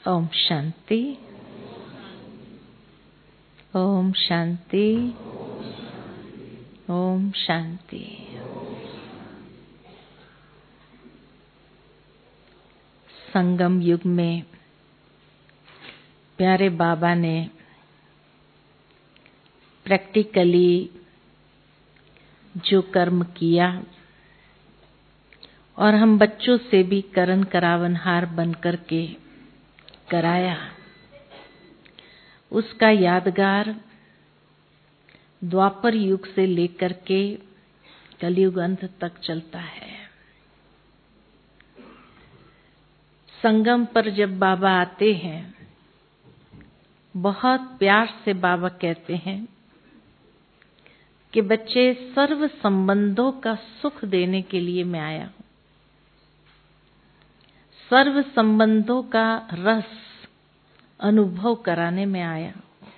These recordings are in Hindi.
ओम शांति। ओम शांति। ओम शांति। संगम युग में प्यारे बाबा ने प्रैक्टिकली जो कर्म किया और हम बच्चों से भी करन करावनहार बन करके कराया, उसका यादगार द्वापर युग से लेकर के कलयुग अंत तक चलता है। संगम पर जब बाबा आते हैं, बहुत प्यार से बाबा कहते हैं कि बच्चे, सर्व संबंधों का सुख देने के लिए मैं आया हूं। सर्व संबंधों का रस अनुभव कराने में आया हूं।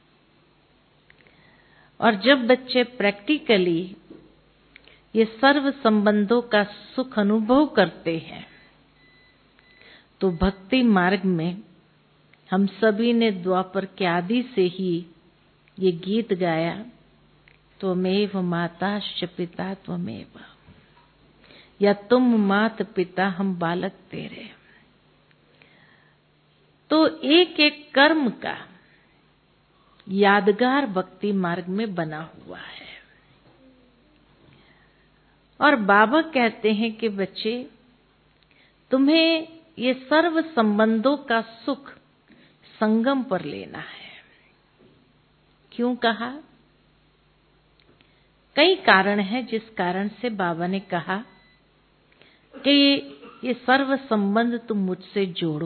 और जब बच्चे प्रैक्टिकली ये सर्व संबंधों का सुख अनुभव करते हैं, तो भक्ति मार्ग में हम सभी ने द्वापर के आदि से ही ये गीत गाया, त्वमेव माताश्च पिता त्वमेव, या तुम मात पिता हम बालक तेरे। तो एक एक कर्म का यादगार भक्ति मार्ग में बना हुआ है। और बाबा कहते हैं कि बच्चे, तुम्हें ये सर्व संबंधों का सुख संगम पर लेना है। क्यों कहा? कई कारण हैं जिस कारण से बाबा ने कहा कि ये सर्व संबंध तुम मुझसे जोड़ो।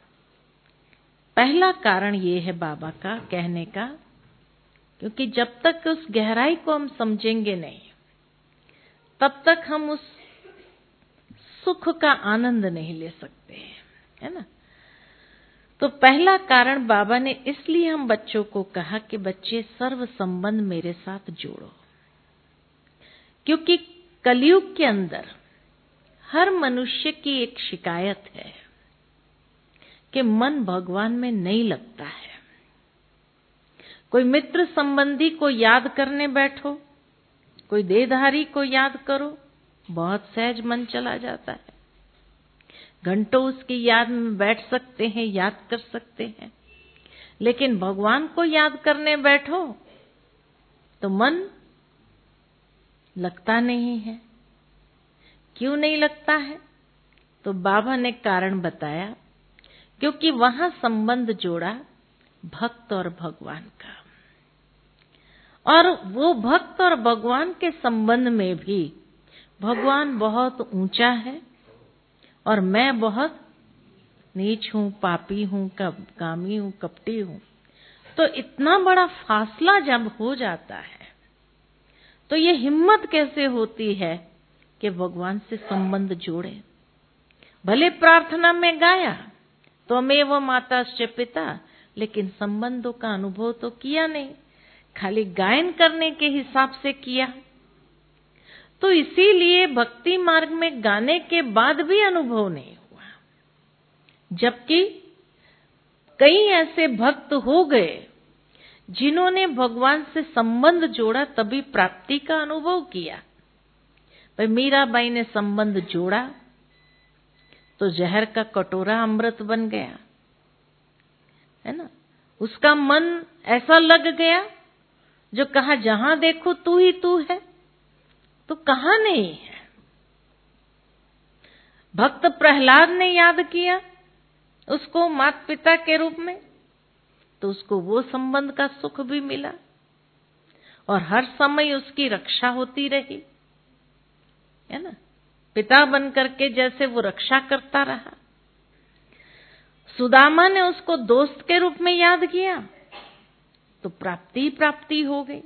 पहला कारण ये है बाबा का कहने का, क्योंकि जब तक उस गहराई को हम समझेंगे नहीं, तब तक हम उस सुख का आनंद नहीं ले सकते हैं, है ना। तो पहला कारण बाबा ने इसलिए हम बच्चों को कहा कि बच्चे, सर्व संबंध मेरे साथ जोड़ो। क्योंकि कलयुग के अंदर हर मनुष्य की एक शिकायत है कि मन भगवान में नहीं लगता है। कोई मित्र संबंधी को याद करने बैठो, कोई देहधारी को याद करो, बहुत सहज मन चला जाता है। घंटों उसकी याद में बैठ सकते हैं, याद कर सकते हैं। लेकिन भगवान को याद करने बैठो तो मन लगता नहीं है। क्यों नहीं लगता है? तो बाबा ने कारण बताया, क्योंकि वहां संबंध जोड़ा भक्त और भगवान का। और वो भक्त और भगवान के संबंध में भी भगवान बहुत ऊंचा है और मैं बहुत नीच हूं, पापी हूं, कामी हूं, कपटी हूं। तो इतना बड़ा फासला जब हो जाता है, तो ये हिम्मत कैसे होती है कि भगवान से संबंध जोड़े। भले प्रार्थना में गाया त्वमेव माताश्च पिता, लेकिन संबंधों का अनुभव तो किया नहीं, खाली गायन करने के हिसाब से किया। तो इसीलिए भक्ति मार्ग में गाने के बाद भी अनुभव नहीं हुआ। जबकि कई ऐसे भक्त हो गए जिन्होंने भगवान से संबंध जोड़ा, तभी प्राप्ति का अनुभव किया। भाई मीराबाई ने संबंध जोड़ा तो जहर का कटोरा अमृत बन गया, है ना। उसका मन ऐसा लग गया, जो कहा जहां देखो तू ही तू है, तो कहां नहीं है। भक्त प्रहलाद ने याद किया उसको माता पिता के रूप में, तो उसको वो संबंध का सुख भी मिला और हर समय उसकी रक्षा होती रही, है ना। पिता बन करके जैसे वो रक्षा करता रहा। सुदामा ने उसको दोस्त के रूप में याद किया तो प्राप्ति प्राप्ति हो गई।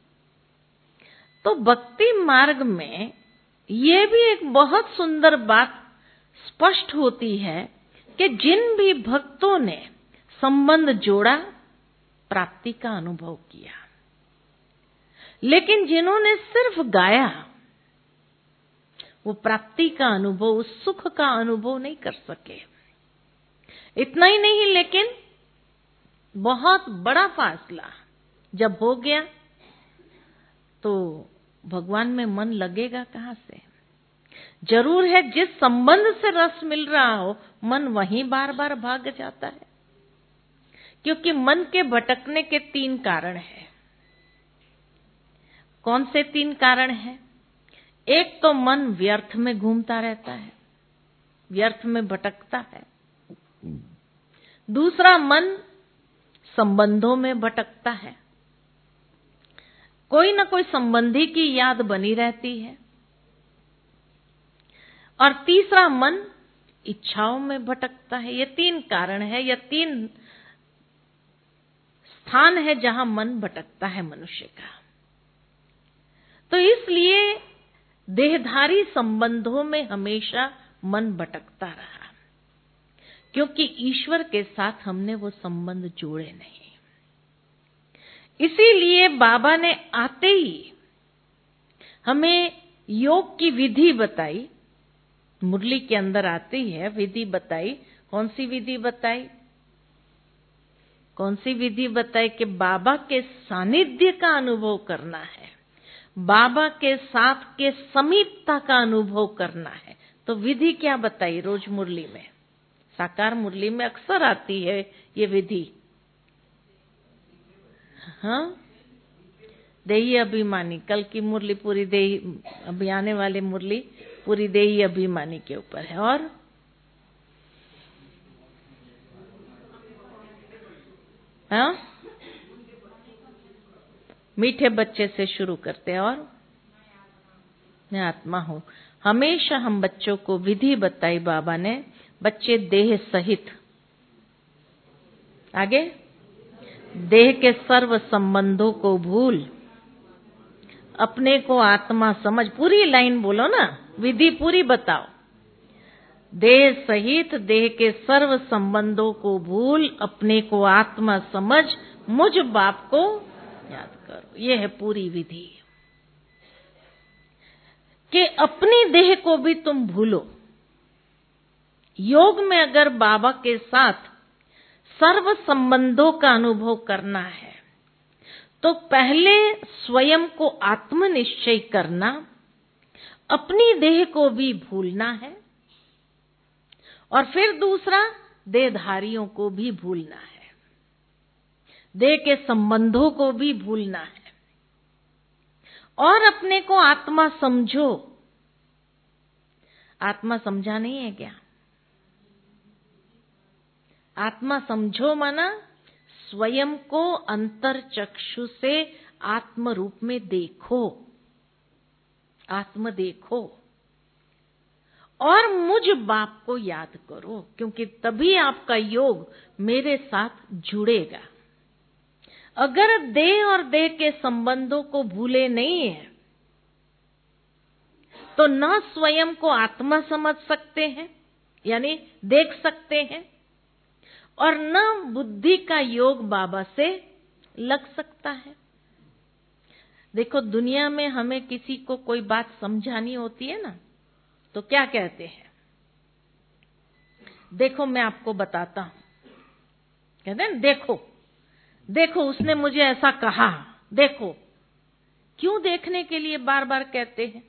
तो भक्ति मार्ग में ये भी एक बहुत सुंदर बात स्पष्ट होती है कि जिन भी भक्तों ने संबंध जोड़ा, प्राप्ति का अनुभव किया। लेकिन जिन्होंने सिर्फ गाया, वो प्राप्ति का अनुभव, उस सुख का अनुभव नहीं कर सके। इतना ही नहीं, लेकिन बहुत बड़ा फासला जब हो गया तो भगवान में मन लगेगा कहाँ से? जरूर है जिस संबंध से रस मिल रहा हो, मन वहीं बार बार भाग जाता है। क्योंकि मन के भटकने के 3 कारण हैं। कौन से 3 कारण हैं? एक तो मन व्यर्थ में घूमता रहता है, व्यर्थ में भटकता है। दूसरा, मन संबंधों में भटकता है, कोई ना कोई संबंधी की याद बनी रहती है। और तीसरा, मन इच्छाओं में भटकता है। ये 3 कारण है, या 3 स्थान है जहां मन भटकता है मनुष्य का। तो इसलिए देहधारी संबंधों में हमेशा मन भटकता रहा, क्योंकि ईश्वर के साथ हमने वो संबंध जोड़े नहीं। इसीलिए बाबा ने आते ही हमें योग की विधि बताई। मुरली के अंदर आते ही है विधि बताई। कौन सी विधि बताई? कौन सी विधि बताई? कि बाबा के सानिध्य का अनुभव करना है, बाबा के साथ के समीपता का अनुभव करना है। तो विधि क्या बताई? रोज मुरली में, साकार मुरली में अक्सर आती है ये विधि। हाँ, देही अभिमानी। कल की मुरली पूरी देही, अभी आने वाली मुरली पूरी देही अभिमानी के ऊपर है। और हाँ, मीठे बच्चे से शुरू करते हैं। और मैं आत्मा हूं। हमेशा हम बच्चों को विधि बताई बाबा ने, बच्चे देह सहित। आगे, देह के सर्व संबंधों को भूल, अपने को आत्मा समझ। पूरी लाइन बोलो ना, विधि पूरी बताओ। देह सहित देह के सर्व संबंधों को भूल, अपने को आत्मा समझ, मुझ बाप को याद करो। ये है पूरी विधि, कि अपनी देह को भी तुम भूलो। योग में अगर बाबा के साथ सर्व संबंधों का अनुभव करना है, तो पहले स्वयं को आत्मनिश्चय करना, अपनी देह को भी भूलना है, और फिर दूसरा, देहधारियों को भी भूलना है, देह के संबंधों को भी भूलना है, और अपने को आत्मा समझो। आत्मा समझा नहीं है क्या? आत्मा समझो माना स्वयं को अंतर चक्षु से आत्म रूप में देखो, आत्म देखो, और मुझ बाप को याद करो, क्योंकि तभी आपका योग मेरे साथ जुड़ेगा। अगर देह और देह के संबंधों को भूले नहीं है, तो न स्वयं को आत्मा समझ सकते हैं, यानी देख सकते हैं, और न बुद्धि का योग बाबा से लग सकता है। देखो, दुनिया में हमें किसी को कोई बात समझानी होती है ना, तो क्या कहते हैं? देखो मैं आपको बताता हूं। कहते हैं देखो, देखो उसने मुझे ऐसा कहा, देखो। क्यों देखने के लिए बार बार कहते हैं?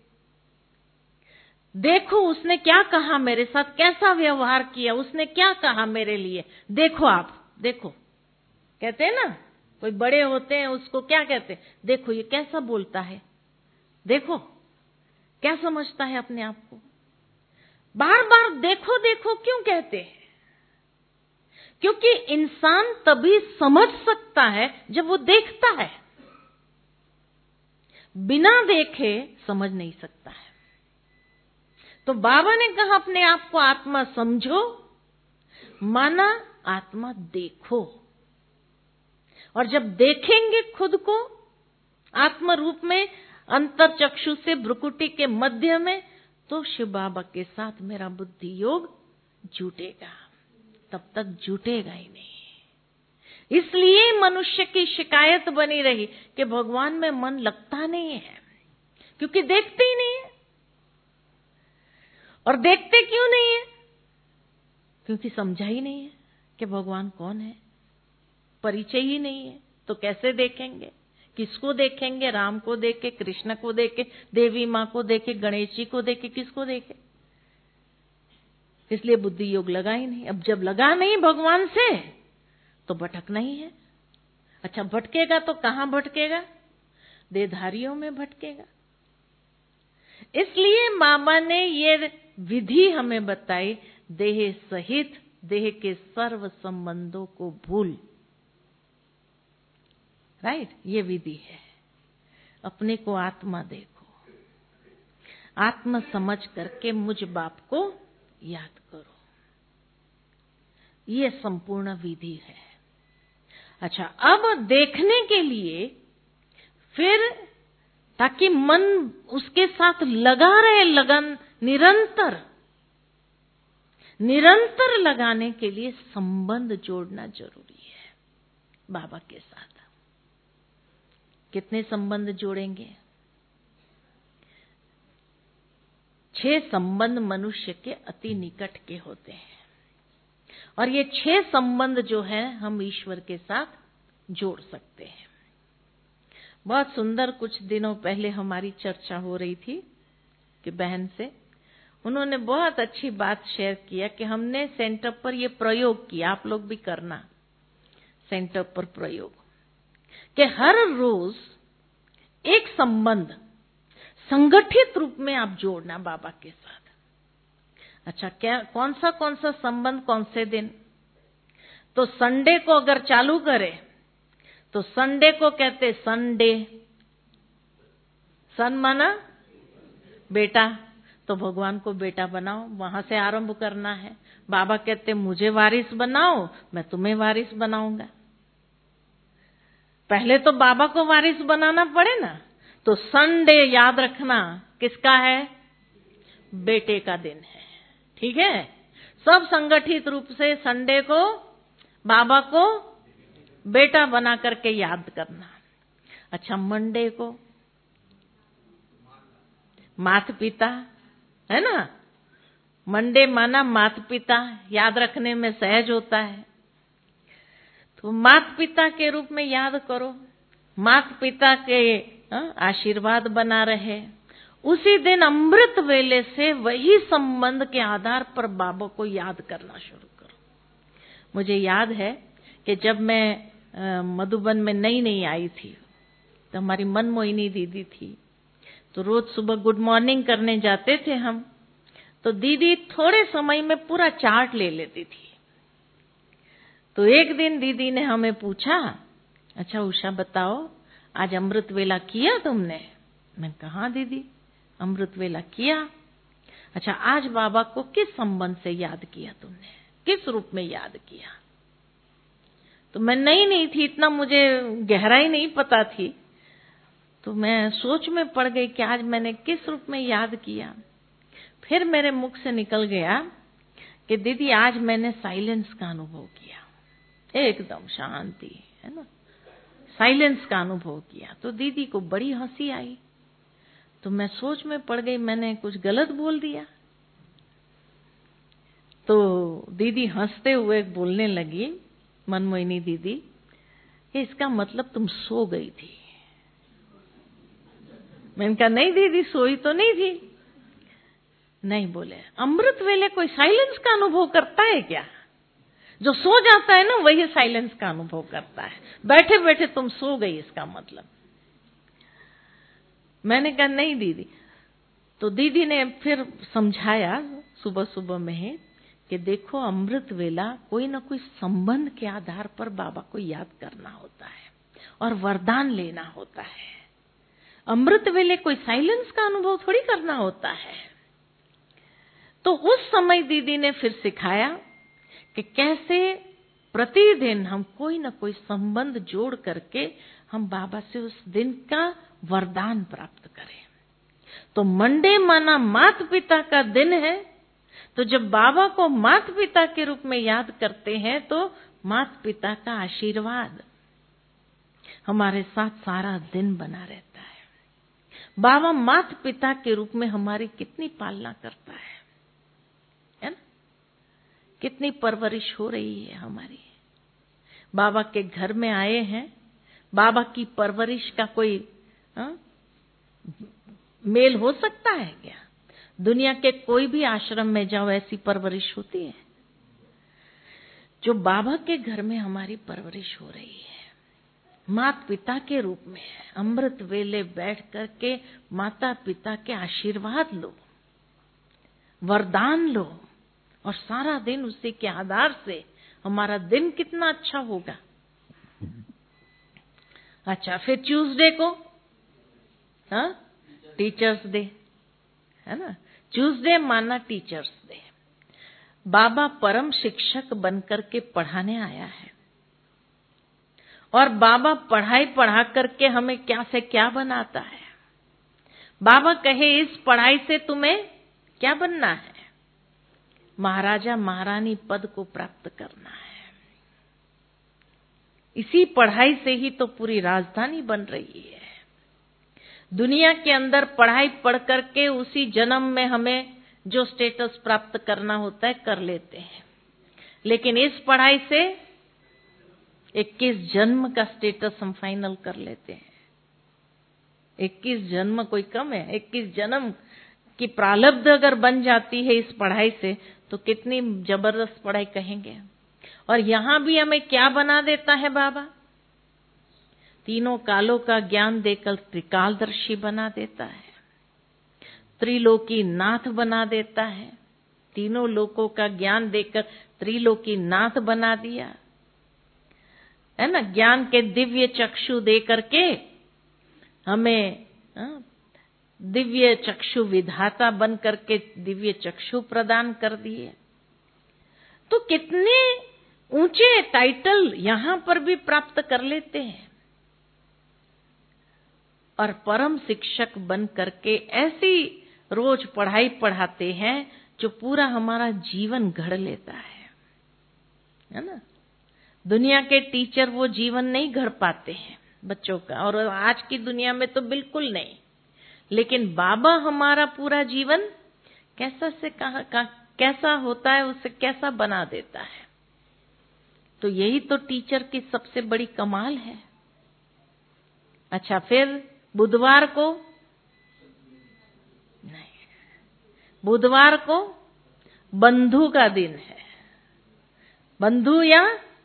देखो उसने क्या कहा मेरे साथ, कैसा व्यवहार किया, उसने क्या कहा मेरे लिए, देखो आप, देखो। कहते हैं ना, कोई बड़े होते हैं उसको क्या कहते हैं? देखो ये कैसा बोलता है, देखो क्या समझता है अपने आप को। बार बार देखो देखो क्यों कहते हैं? क्योंकि इंसान तभी समझ सकता है जब वो देखता है, बिना देखे समझ नहीं सकता है। तो बाबा ने कहा अपने आप को आत्मा समझो, माना आत्मा देखो। और जब देखेंगे खुद को आत्म रूप में, अंतर चक्षु से भ्रुकुटी के मध्य में, तो शिव बाबा के साथ मेरा बुद्धि योग जुटेगा। तब तक जुटेगा ही नहीं। इसलिए मनुष्य की शिकायत बनी रही कि भगवान में मन लगता नहीं है, क्योंकि देखते ही नहीं है। और देखते क्यों नहीं है? क्योंकि समझा ही नहीं है। कि भगवान कौन है, परिचय ही नहीं है, तो कैसे देखेंगे? किसको देखेंगे? राम को देखे, कृष्ण को देखे, देवी माँ को देखे, गणेश जी को देखे, किसको देखे? इसलिए बुद्धि योग लगा ही नहीं। अब जब लगा नहीं भगवान से तो भटकना ही है। अच्छा, भटकेगा तो कहाँ भटकेगा? देहधारियों में भटकेगा। इसलिए मामा ने ये विधि हमें बताई, देह सहित देह के सर्व संबंधों को भूल। राइट, ये विधि है। अपने को आत्मा देखो, आत्मा समझ करके मुझ बाप को याद करो, ये संपूर्ण विधि है। अच्छा, अब देखने के लिए फिर ताकि मन उसके साथ लगा रहे, लगन निरंतर लगाने के लिए संबंध जोड़ना जरूरी है बाबा के साथ। कितने संबंध जोड़ेंगे? 6 संबंध मनुष्य के अति निकट के होते हैं, और ये 6 संबंध जो है हम ईश्वर के साथ जोड़ सकते हैं। बहुत सुंदर, कुछ दिनों पहले हमारी चर्चा हो रही थी कि बहन से उन्होंने बहुत अच्छी बात शेयर किया कि हमने सेंटर पर ये प्रयोग किया, आप लोग भी करना सेंटर पर प्रयोग, कि हर रोज एक संबंध संगठित रूप में आप जोड़ना बाबा के साथ। अच्छा, क्या कौन सा संबंध कौन से दिन? तो संडे को अगर चालू करें तो संडे को कहते संडे, सन माना बेटा, तो भगवान को बेटा बनाओ, वहां से आरंभ करना है। बाबा कहते मुझे वारिस बनाओ, मैं तुम्हें वारिस बनाऊंगा। पहले तो बाबा को वारिस बनाना पड़े ना। तो संडे याद रखना किसका है? बेटे का दिन है। ठीक है, सब संगठित रूप से संडे को बाबा को बेटा बना करके याद करना। अच्छा, मंडे को माता पिता, है ना, मंडे माना माता पिता, याद रखने में सहज होता है। तो माता पिता के रूप में याद करो, माता पिता के आशीर्वाद बना रहे। उसी दिन अमृत वेले से वही संबंध के आधार पर बाबा को याद करना शुरू करो। मुझे याद है कि जब मैं मधुबन में नई आई थी तो हमारी मनमोहिनी दीदी थी, तो रोज सुबह गुड मॉर्निंग करने जाते थे हम, तो दीदी थोड़े समय में पूरा चार्ट ले लेती थी। तो एक दिन दीदी ने हमें पूछा, अच्छा उषा बताओ आज अमृत वेला किया तुमने? मैंने कहा हाँ दीदी, अमृत वेला किया। अच्छा, आज बाबा को किस संबंध से याद किया तुमने, किस रूप में याद किया? तो मैं नहीं थी, इतना मुझे गहराई नहीं पता थी, तो मैं सोच में पड़ गई कि आज मैंने किस रूप में याद किया। फिर मेरे मुख से निकल गया कि दीदी आज मैंने साइलेंस का अनुभव किया, एकदम शांति, है ना, साइलेंस का अनुभव किया। तो दीदी को बड़ी हंसी आई, तो मैं सोच में पड़ गई मैंने कुछ गलत बोल दिया। तो दीदी हंसते हुए बोलने लगी, मनमोहिनी दीदी, कि इसका मतलब तुम सो गई थी। मैंने कहा नहीं दीदी, सोई तो नहीं थी। नहीं, बोले अमृत वेले कोई साइलेंस का अनुभव करता है क्या? जो सो जाता है ना वही साइलेंस का अनुभव करता है, बैठे बैठे तुम सो गई इसका मतलब। मैंने कहा नहीं दीदी। तो दीदी ने फिर समझाया सुबह सुबह में कि देखो अमृत वेला कोई ना कोई संबंध के आधार पर बाबा को याद करना होता है और वरदान लेना होता है। अमृत वेले कोई साइलेंस का अनुभव थोड़ी करना होता है। तो उस समय दीदी ने फिर सिखाया कि कैसे प्रतिदिन हम कोई ना कोई संबंध जोड़ करके हम बाबा से उस दिन का वरदान प्राप्त करें। तो मंडे माना माता पिता का दिन है, तो जब बाबा को माता पिता के रूप में याद करते हैं तो माता पिता का आशीर्वाद हमारे साथ सारा दिन बना रहता है। बाबा माता पिता के रूप में हमारी कितनी पालना करता है ना, कितनी परवरिश हो रही है हमारी। बाबा के घर में आए हैं, बाबा की परवरिश का कोई मेल हो सकता है क्या? दुनिया के कोई भी आश्रम में जाओ, ऐसी परवरिश होती है? जो बाबा के घर में हमारी परवरिश हो रही है, माता पिता के रूप में, अमृत वेले बैठ करके माता पिता के आशीर्वाद लो, वरदान लो, और सारा दिन उसी के आधार से हमारा दिन कितना अच्छा होगा। अच्छा, फिर ट्यूसडे को टीचर्स डे है ना। ट्यूसडे माना टीचर्स डे। बाबा परम शिक्षक बनकर के पढ़ाने आया है, और बाबा पढ़ाई पढ़ा करके हमें क्या से क्या बनाता है। बाबा कहे इस पढ़ाई से तुम्हें क्या बनना है? महाराजा महारानी पद को प्राप्त करना है। इसी पढ़ाई से ही तो पूरी राजधानी बन रही है। दुनिया के अंदर पढ़ाई पढ़ करके उसी जन्म में हमें जो स्टेटस प्राप्त करना होता है कर लेते हैं, लेकिन इस पढ़ाई से 21 जन्म का स्टेटस हम फाइनल कर लेते हैं। 21 जन्म कोई कम है? 21 जन्म की प्रारब्ध अगर बन जाती है इस पढ़ाई से, तो कितनी जबरदस्त पढ़ाई कहेंगे। और यहां भी हमें क्या बना देता है बाबा? तीनों कालों का ज्ञान देकर त्रिकालदर्शी बना देता है, त्रिलोकी नाथ बना देता है। तीनों लोकों का ज्ञान देकर त्रिलोकी नाथ बना दिया है ना। ज्ञान के दिव्य चक्षु दे करके हमें दिव्य चक्षु विधाता बन करके दिव्य चक्षु प्रदान कर दिए। तो कितने ऊंचे टाइटल यहां पर भी प्राप्त कर लेते हैं, और परम शिक्षक बन करके ऐसी रोज पढ़ाई पढ़ाते हैं जो पूरा हमारा जीवन गढ़ लेता है ना। दुनिया के टीचर वो जीवन नहीं गढ़ पाते हैं बच्चों का, और आज की दुनिया में तो बिल्कुल नहीं। लेकिन बाबा हमारा पूरा जीवन कैसा होता है, उसे कैसा बना देता है। तो यही तो टीचर की सबसे बड़ी कमाल है। अच्छा, फिर बुधवार को नहीं, बुधवार को बंधु का दिन है। बंधु या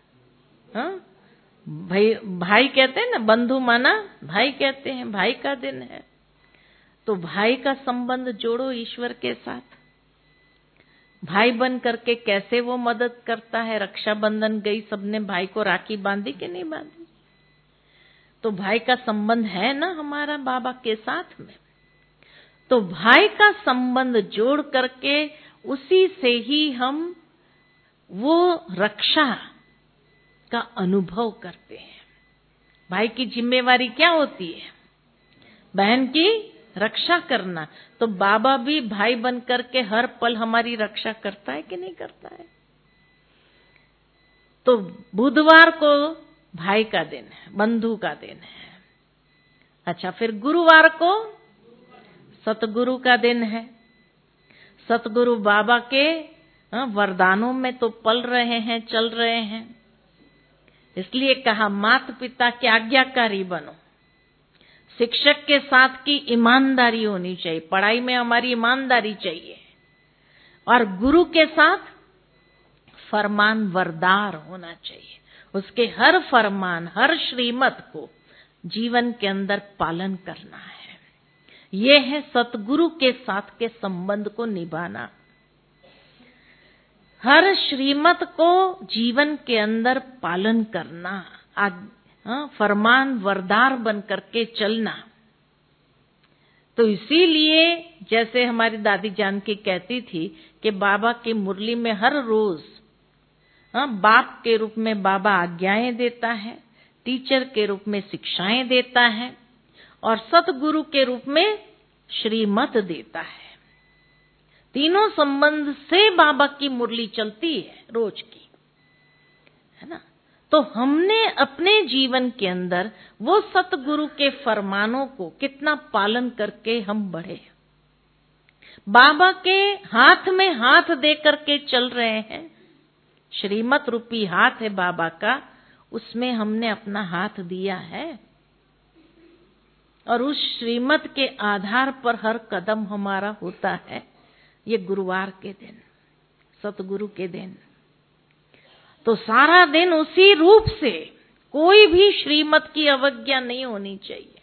भाई कहते हैं ना, बंधु माना भाई कहते हैं, भाई का दिन है। तो भाई का संबंध जोड़ो ईश्वर के साथ। भाई बन करके कैसे वो मदद करता है। रक्षाबंधन गई, सबने भाई को राखी बांधी कि नहीं बांधी? तो भाई का संबंध है ना हमारा बाबा के साथ में। तो भाई का संबंध जोड़ करके उसी से ही हम वो रक्षा का अनुभव करते हैं। भाई की जिम्मेवारी क्या होती है? बहन की रक्षा करना। तो बाबा भी भाई बन करके हर पल हमारी रक्षा करता है कि नहीं करता है? तो बुधवार को भाई का दिन है, बंधु का दिन है। अच्छा, फिर गुरुवार को सतगुरु का दिन है। सतगुरु बाबा के वरदानों में तो पल रहे हैं, चल रहे हैं। इसलिए कहा माता पिता के आज्ञाकारी बनो। शिक्षक के साथ की ईमानदारी होनी चाहिए, पढ़ाई में हमारी ईमानदारी चाहिए। और गुरु के साथ फरमान वरदार होना चाहिए। उसके हर फरमान, हर श्रीमत को जीवन के अंदर पालन करना है। ये है सतगुरु के साथ के संबंध को निभाना। हर श्रीमत को जीवन के अंदर पालन करना, फरमान वरदार बन करके चलना। तो इसीलिए जैसे हमारी दादी जानकी कहती थी कि बाबा की मुरली में हर रोज बाप के रूप में बाबा आज्ञाएं देता है, टीचर के रूप में शिक्षाएं देता है, और सतगुरु के रूप में श्रीमत देता है। तीनों संबंध से बाबा की मुरली चलती है रोज की, है ना। तो हमने अपने जीवन के अंदर वो सतगुरु के फरमानों को कितना पालन करके हम बढ़े। बाबा के हाथ में हाथ दे करके चल रहे हैं, श्रीमत रूपी हाथ है बाबा का, उसमें हमने अपना हाथ दिया है और उस श्रीमत के आधार पर हर कदम हमारा होता है। ये गुरुवार के दिन, सतगुरु के दिन, तो सारा दिन उसी रूप से, कोई भी श्रीमत की अवज्ञा नहीं होनी चाहिए।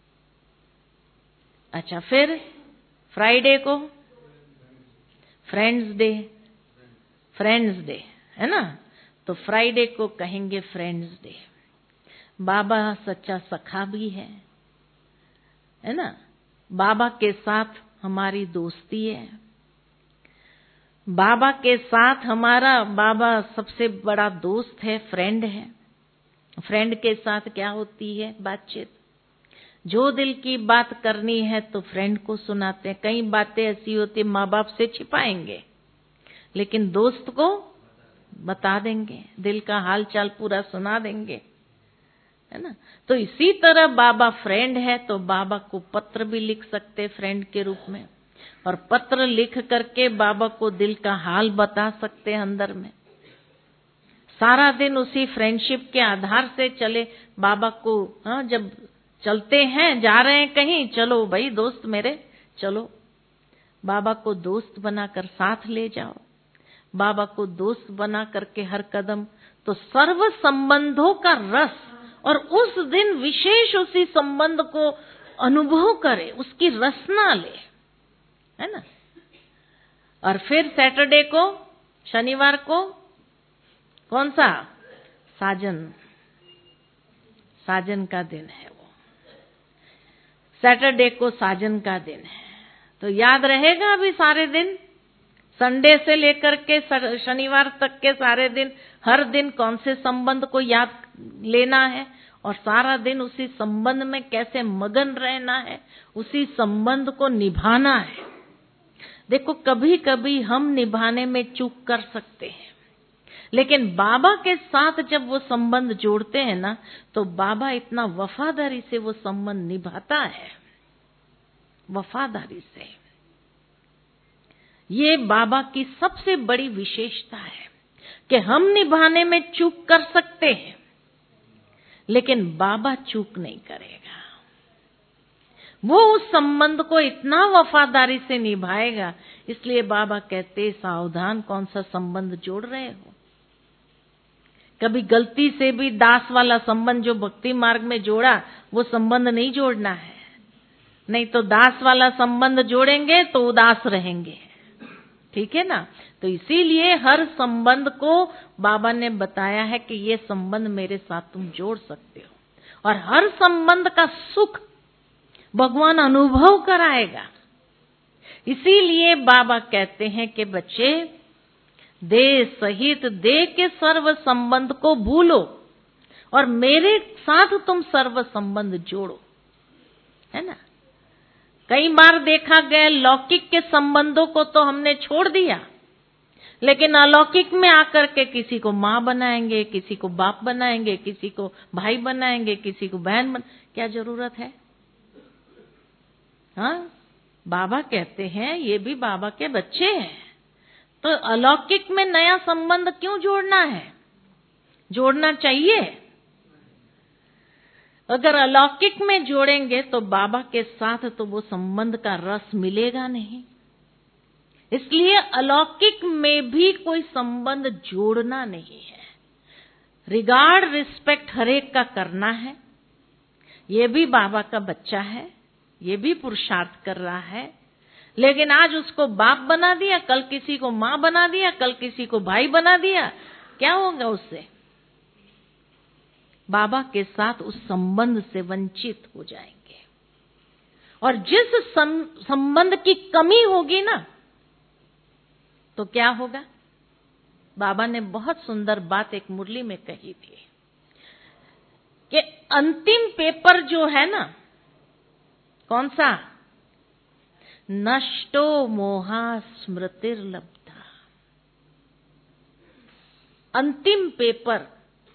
अच्छा, फिर फ्राइडे को फ्रेंड्स डे है ना, तो फ्राइडे को कहेंगे फ्रेंड्स डे। बाबा सच्चा सखा भी है ना, बाबा के साथ हमारी दोस्ती है, बाबा के साथ हमारा, बाबा सबसे बड़ा दोस्त है, फ्रेंड है। फ्रेंड के साथ क्या होती है बातचीत, जो दिल की बात करनी है तो फ्रेंड को सुनाते हैं। कई बातें ऐसी होती माँ बाप से छिपाएंगे, लेकिन दोस्त को बता देंगे, दिल का हाल चाल पूरा सुना देंगे, है ना। तो इसी तरह बाबा फ्रेंड है, तो बाबा को पत्र भी लिख सकते फ्रेंड के रूप में, और पत्र लिख करके बाबा को दिल का हाल बता सकते हैं अंदर में। सारा दिन उसी फ्रेंडशिप के आधार से चले। बाबा को जब चलते हैं, जा रहे हैं कहीं, चलो भाई दोस्त मेरे, चलो। बाबा को दोस्त बनाकर साथ ले जाओ, बाबा को दोस्त बना करके हर कदम, तो सर्व संबंधों का रस, और उस दिन विशेष उसी संबंध को अनुभव करे, उसकी रसना ले, है ना। और फिर सैटरडे को, शनिवार को कौन सा, साजन का दिन है वो, सैटरडे को साजन का दिन है। तो याद रहेगा अभी सारे दिन, संडे से लेकर के शनिवार तक के सारे दिन, हर दिन कौन से संबंध को याद लेना है, और सारा दिन उसी संबंध में कैसे मगन रहना है, उसी संबंध को निभाना है। देखो, कभी कभी हम निभाने में चूक कर सकते हैं, लेकिन बाबा के साथ जब वो संबंध जोड़ते हैं ना, तो बाबा इतना वफादारी से वो संबंध निभाता है, वफादारी से। ये बाबा की सबसे बड़ी विशेषता है कि हम निभाने में चूक कर सकते हैं, लेकिन बाबा चूक नहीं करेगा। वो उस संबंध को इतना वफादारी से निभाएगा। इसलिए बाबा कहते, सावधान कौन सा संबंध जोड़ रहे हो। कभी गलती से भी दास वाला संबंध जो भक्ति मार्ग में जोड़ा, वो संबंध नहीं जोड़ना है, नहीं तो दास वाला संबंध जोड़ेंगे तो उदास रहेंगे, ठीक है ना। तो इसीलिए हर संबंध को बाबा ने बताया है कि ये संबंध मेरे साथ तुम जोड़ सकते हो, और हर संबंध का सुख भगवान अनुभव कराएगा। इसीलिए बाबा कहते हैं कि बच्चे, देह सहित देह के सर्व संबंध को भूलो और मेरे साथ तुम सर्व संबंध जोड़ो, है ना। कई बार देखा गया, लौकिक के संबंधों को तो हमने छोड़ दिया, लेकिन अलौकिक में आकर के किसी को माँ बनाएंगे, किसी को बाप बनाएंगे, किसी को भाई बनाएंगे, किसी को बहन क्या जरूरत है। हाँ, बाबा कहते हैं ये भी बाबा के बच्चे हैं, तो अलौकिक में नया संबंध क्यों जोड़ना है, जोड़ना चाहिए। अगर अलौकिक में जोड़ेंगे तो बाबा के साथ तो वो संबंध का रस मिलेगा नहीं। इसलिए अलौकिक में भी कोई संबंध जोड़ना नहीं है। रिगार्ड, रिस्पेक्ट हरेक का करना है। ये भी बाबा का बच्चा है, ये भी पुरुषार्थ कर रहा है, लेकिन आज उसको बाप बना दिया, कल किसी को माँ बना दिया, कल किसी को भाई बना दिया, क्या होगा उससे। बाबा के साथ उस संबंध से वंचित हो जाएंगे। और जिस संबंध की कमी होगी ना, तो क्या होगा। बाबा ने बहुत सुंदर बात एक मुरली में कही थी कि अंतिम पेपर जो है ना, कौन सा, नष्टो मोहा स्मृतिर्लब्धा। अंतिम पेपर,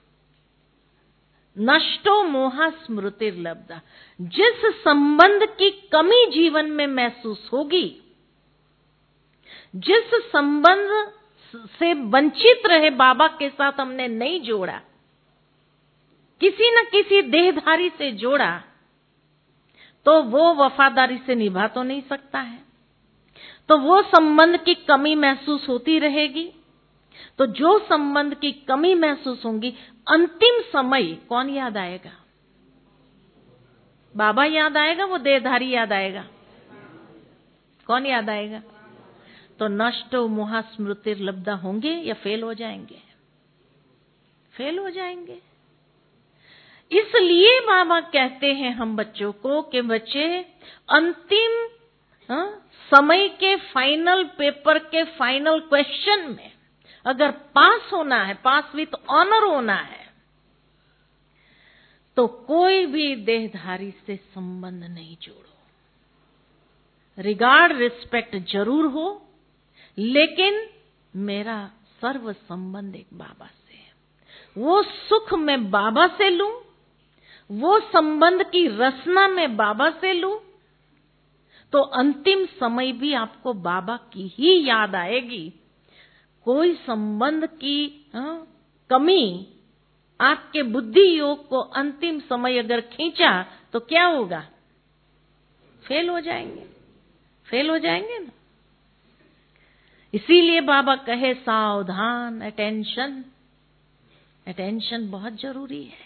नष्टो मोहा स्मृतिर्लब्धा। जिस संबंध की कमी जीवन में महसूस होगी, जिस संबंध से वंचित रहे, बाबा के साथ हमने नहीं जोड़ा, किसी न किसी देहधारी से जोड़ा, तो वो वफादारी से निभा तो नहीं सकता है, तो वो संबंध की कमी महसूस होती रहेगी। तो जो संबंध की कमी महसूस होगी, अंतिम समय कौन याद आएगा? बाबा याद आएगा, वो देहधारी याद आएगा? कौन याद आएगा? तो नष्टो मोहा स्मृतिर लब्धा होंगे या फेल हो जाएंगे? फेल हो जाएंगे। इसलिए बाबा कहते हैं हम बच्चों को कि बच्चे, अंतिम समय के फाइनल पेपर के फाइनल क्वेश्चन में अगर पास होना है, पास विथ ऑनर होना है, तो कोई भी देहधारी से संबंध नहीं जोड़ो। रिगार्ड रिस्पेक्ट जरूर हो, लेकिन मेरा सर्व संबंध एक बाबा से है। वो सुख मैं बाबा से लूं, वो संबंध की रसना मैं बाबा से लूं, तो अंतिम समय भी आपको बाबा की ही याद आएगी। कोई संबंध की कमी आपके बुद्धि योग को अंतिम समय अगर खींचा तो क्या होगा? फेल हो जाएंगे, फेल हो जाएंगे ना। इसीलिए बाबा कहे सावधान, अटेंशन, अटेंशन बहुत जरूरी है।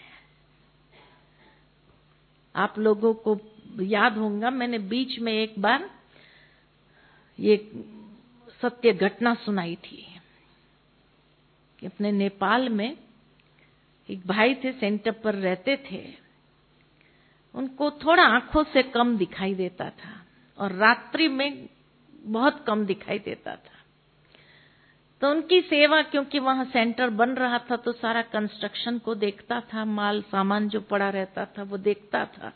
आप लोगों को याद होगा, मैंने बीच में एक बार ये सत्य घटना सुनाई थी कि अपने नेपाल में एक भाई थे, सेंटर पर रहते थे। उनको थोड़ा आंखों से कम दिखाई देता था और रात्रि में बहुत कम दिखाई देता था। तो उनकी सेवा, क्योंकि वहां सेंटर बन रहा था, तो सारा कंस्ट्रक्शन को देखता था, माल सामान जो पड़ा रहता था वो देखता था।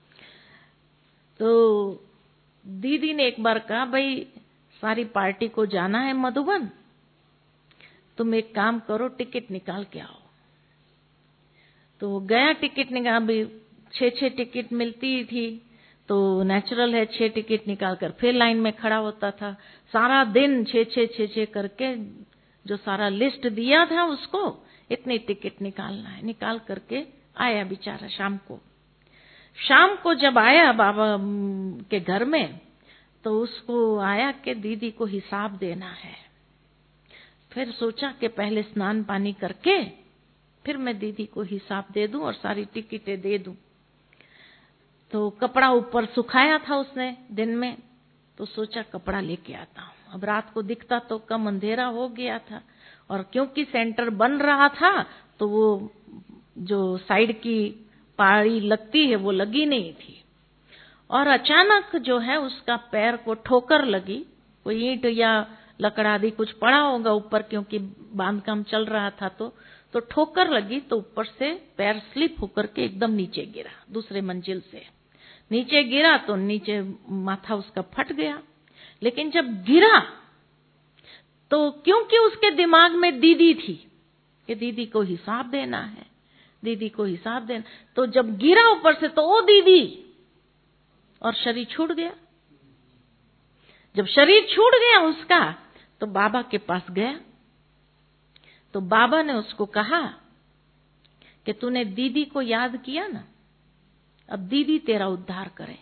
तो दीदी ने एक बार कहा, भाई सारी पार्टी को जाना है मधुबन, तुम एक काम करो, टिकट निकाल के आओ। तो गया, टिकट निकाल, भी 6 टिकट मिलती थी, तो नेचुरल है 6 टिकट निकाल कर फिर लाइन में खड़ा होता था। सारा दिन 6 करके जो सारा लिस्ट दिया था उसको, इतने टिकट निकालना है, निकाल करके आया बेचारा। शाम को जब आया बाबा के घर में, तो उसको आया कि दीदी को हिसाब देना है। फिर सोचा कि पहले स्नान पानी करके फिर मैं दीदी को हिसाब दे दूं और सारी टिकटें दे दूं। तो कपड़ा ऊपर सुखाया था उसने दिन में, तो सोचा कपड़ा लेके आता हूं। अब रात को दिखता तो कम, अंधेरा हो गया था, और क्योंकि सेंटर बन रहा था तो वो जो साइड की पहाड़ी लगती है वो लगी नहीं थी। और अचानक जो है उसका पैर को ठोकर लगी, कोई ईंट या लकड़ आदि कुछ पड़ा होगा ऊपर, क्योंकि बांधकाम चल रहा था। तो ठोकर लगी, तो ऊपर से पैर स्लिप होकर के एकदम नीचे गिरा, दूसरे मंजिल से नीचे गिरा, तो नीचे माथा उसका फट गया। लेकिन जब गिरा तो क्योंकि उसके दिमाग में दीदी थी कि दीदी को हिसाब देना है, दीदी को हिसाब देना, तो जब गिरा ऊपर से तो ओ दीदी, और शरीर छूट गया। जब शरीर छूट गया उसका, तो बाबा के पास गया। तो बाबा ने उसको कहा कि तूने दीदी को याद किया ना, अब दीदी तेरा उद्धार करे।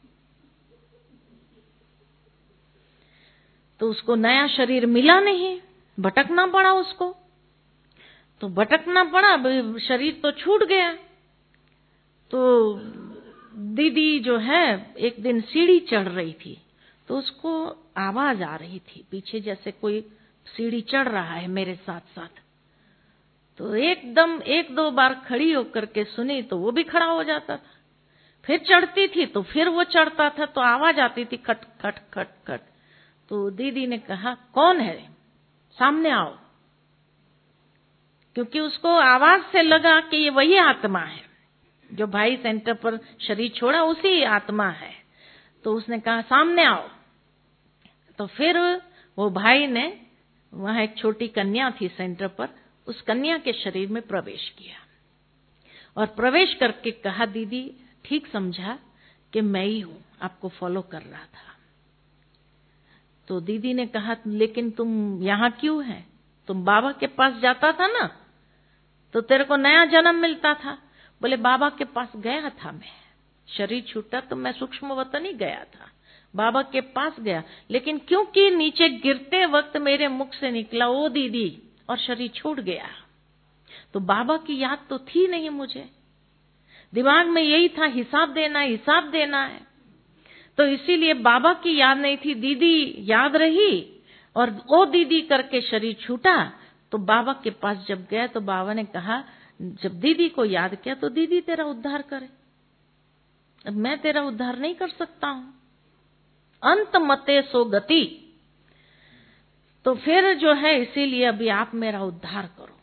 तो उसको नया शरीर मिला नहीं, भटकना पड़ा उसको। तो भटकना पड़ा, शरीर तो छूट गया। तो दीदी जो है एक दिन सीढ़ी चढ़ रही थी, तो उसको आवाज आ रही थी पीछे, जैसे कोई सीढ़ी चढ़ रहा है मेरे साथ साथ। तो एकदम 1-2 बार खड़ी होकर के सुनी, तो वो भी खड़ा हो जाता था। फिर चढ़ती थी तो फिर वो चढ़ता था, तो आवाज आती थी खट खट खट खट। तो दीदी ने कहा, कौन है, सामने आओ। क्योंकि उसको आवाज से लगा कि ये वही आत्मा है जो भाई सेंटर पर शरीर छोड़ा, उसी आत्मा है। तो उसने कहा, सामने आओ। तो फिर वो भाई ने, वहां एक छोटी कन्या थी सेंटर पर, उस कन्या के शरीर में प्रवेश किया और प्रवेश करके कहा, दीदी ठीक समझा कि मैं ही हूं, आपको फॉलो कर रहा था। तो दीदी ने कहा, लेकिन तुम यहां क्यों है? तुम बाबा के पास जाता था ना तो तेरे को नया जन्म मिलता था। बोले बाबा के पास गया था, मैं शरीर छूटा तो मैं सूक्ष्म वतन ही गया था, बाबा के पास गया, लेकिन क्योंकि नीचे गिरते वक्त मेरे मुख से निकला ओ दीदी और शरीर छूट गया, तो बाबा की याद तो थी नहीं मुझे, दिमाग में यही था हिसाब देना है, तो इसीलिए बाबा की याद नहीं थी, दीदी याद रही और ओ दीदी करके शरीर छूटा। तो बाबा के पास जब गया तो बाबा ने कहा जब दीदी को याद किया तो दीदी तेरा उद्धार करे, अब मैं तेरा उद्धार नहीं कर सकता हूं, अंत मते सो गति, तो फिर जो है इसीलिए अभी आप मेरा उद्धार करो।